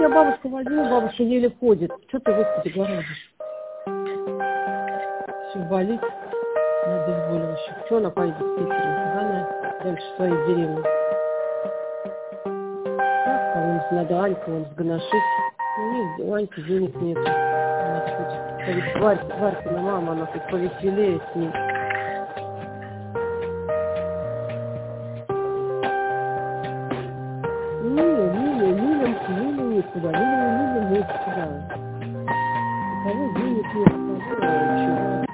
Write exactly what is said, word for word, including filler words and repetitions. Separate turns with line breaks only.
Я бабушку возьму, бабушка еле ходит. Что ты, Господи, горажишь? Все болит на обезболивающих. Что она поедет в Питер? Она дальше в своей деревне. Так, кому-нибудь надо Аньку вон сгоношить. У них у Аньки денег нет. Она хоть, говорит, Варь, Варькина мама, она хоть повеселее с ней. Лиля, Лиля, Лиля, Лиля некуда, Лиля, Лиля некуда. У кого денег нет, у кого чего.